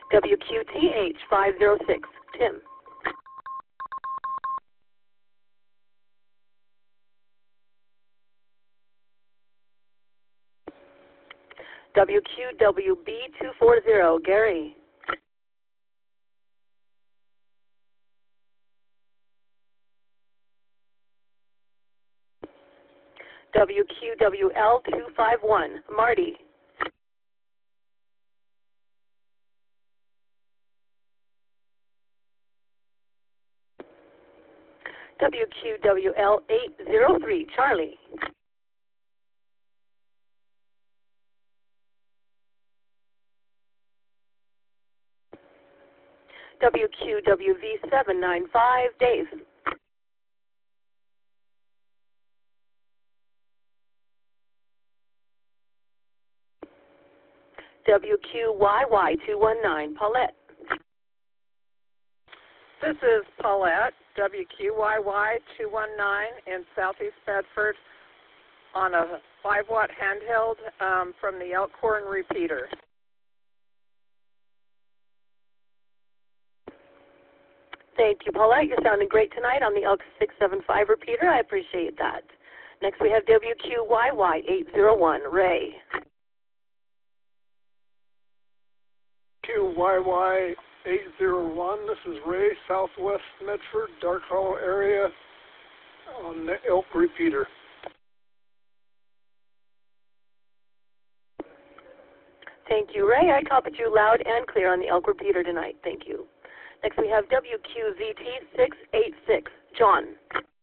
WQTH 506, Tim. WQWB 240, Gary. WQWL 251, Marty. WQWL 803, Charlie. WQWV 795, Dave. WQYY 219, Paulette. This is Paulette, WQYY 219 in Southeast Bedford on a 5-watt handheld from the Elkhorn repeater. Thank you, Paulette. You're sounding great tonight on the Elk 675 repeater. I appreciate that. Next we have WQYY 801, Ray. QYY 801, this is Ray, Southwest Medford, Dark Hollow area on the Elk repeater. Thank you, Ray. I copied you loud and clear on the Elk repeater tonight. Thank you. Next we have WQZT 686, John.